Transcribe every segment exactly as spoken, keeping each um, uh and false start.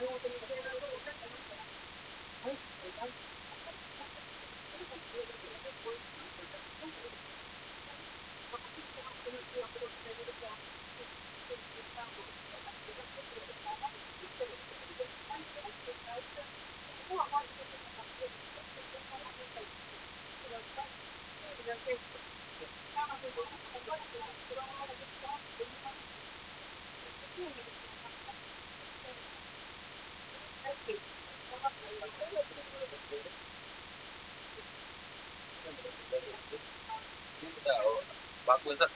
Bagus ah.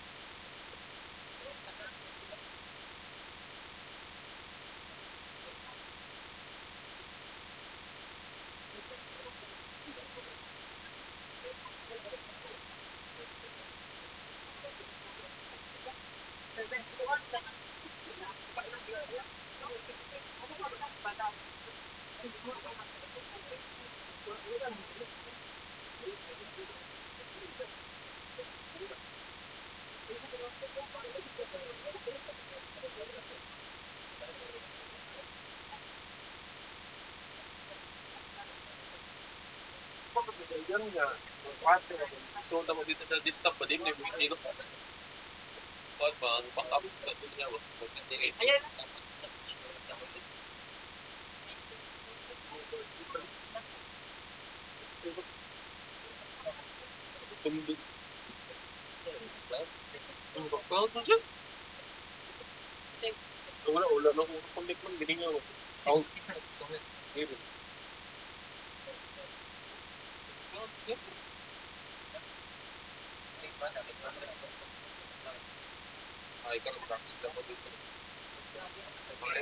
Yan nga. Pati, so tamo dito sa discount pa din, may hindi ko kuan ba ang backup sa dunya ba? Ayan. Tundog. Ang bakal to siya. Wala, wala na kung connect man, galing nga. Sound. Ayun. Ay, karong practice na po dito. Ay,